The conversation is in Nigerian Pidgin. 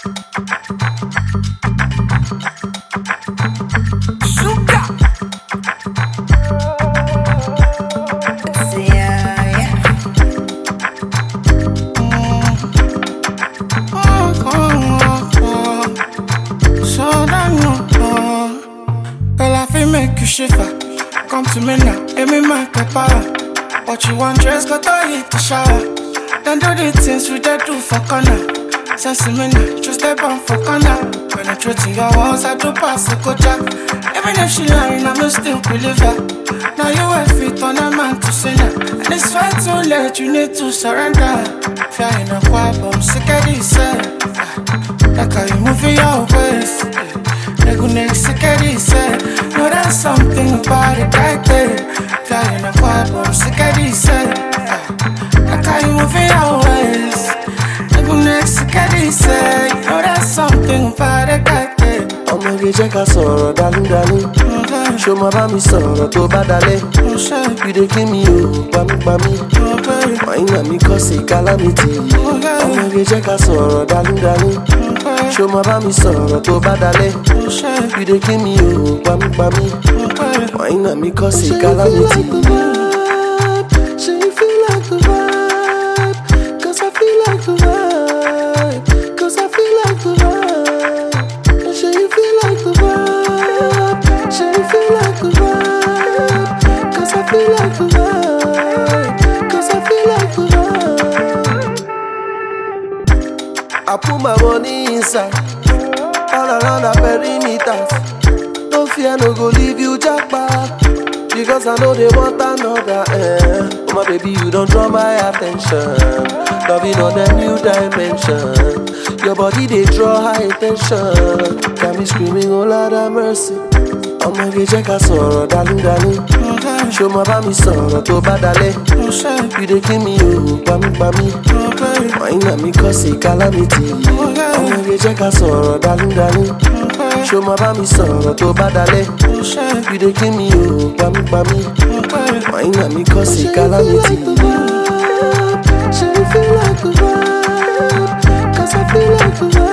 Make you shiver. Come to me now, let me make the power. What you want, dress, got to hit the shower. Don't do the things we dey do for corner. Sense me now, just step on for corner. Penetrating your walls, I do pass the cocha. Even if she lying, I'm still believe her. Now you have fit on a man to say now. And it's far too late, you need to surrender. Fear in a quiet, but I'm sick of this. Like how you move your waist. Go next to this, no, there's something about it right there. Flying a quiet, but I'm sick of this, like how you move your waist. Go next to this, no, there's something about it right there. Ọmọ ge jẹ́ ká sọ̀rọ̀ dálúdálú. Ṣo ma bá mi sọ̀rọ̀ tó bá dalẹ̀? You dey kill me o, pamípamí. Wàyínà mi kọ́ sí calamity. Ọmọ ge jẹ́ ká sọ̀rọ̀ dálúdálú. Ṣo ma bá mi sọ̀rọ̀ tó bá dalẹ̀? You dey kill me o, pamípamí. Wàyínà mi kọ́ sí calamity. Ṣé you feel like the vibe? 'Cause I feel like the vibe. 'Cause I feel like the vibe. Should you feel like the vibe? Should you feel like the vibe? 'Cause I feel like the vibe. 'Cause I feel like the vibe. I put my money inside, all around the perimeters. No fear, no go leave you jackpot, because I know they want another. Oh my baby, you don't draw my attention. Loving on a new dimension. Your body they draw high attention. Got me screaming, oh Lord have mercy. Ọmọ ge jẹ́ ká sọ̀rọ̀ dálúdálú. Ṣo ma bá mi sọ̀rọ̀ tó bá dalẹ̀? You dey kill me o, pamípamí. Wàyínà mi kọ́ sí calamity. Ọmọ ge jẹ́ ká sọ̀rọ̀ dálúdálú. Ṣo ma bá mi sọ̀rọ̀ tó bá dalẹ̀? You dey kill me o, pamípamí. Wàyínà mi kọ́ sí calamity. Should you feel like the vibe? 'Cause I feel like the vibe.